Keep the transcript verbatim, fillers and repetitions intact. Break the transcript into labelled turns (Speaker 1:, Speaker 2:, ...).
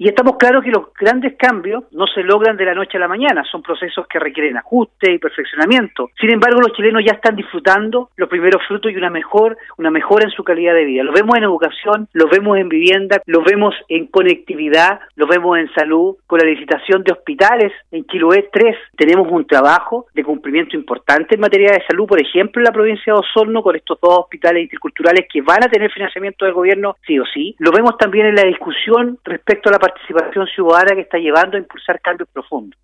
Speaker 1: Y estamos claros que los grandes cambios no se logran de la noche a la mañana, son procesos que requieren ajuste y perfeccionamiento. Sin embargo, los chilenos ya están disfrutando los primeros frutos y una mejor, una mejora en su calidad de vida. Lo vemos en educación, lo vemos en vivienda, lo vemos en conectividad, lo vemos en salud, con la licitación de hospitales en Chiloé tres. Tenemos un trabajo de cumplimiento importante en materia de salud, por ejemplo, en la provincia de Osorno, con estos dos hospitales interculturales que van a tener financiamiento del gobierno sí o sí. Lo vemos también en la discusión respecto a la participación ciudadana que está llevando a impulsar cambios profundos.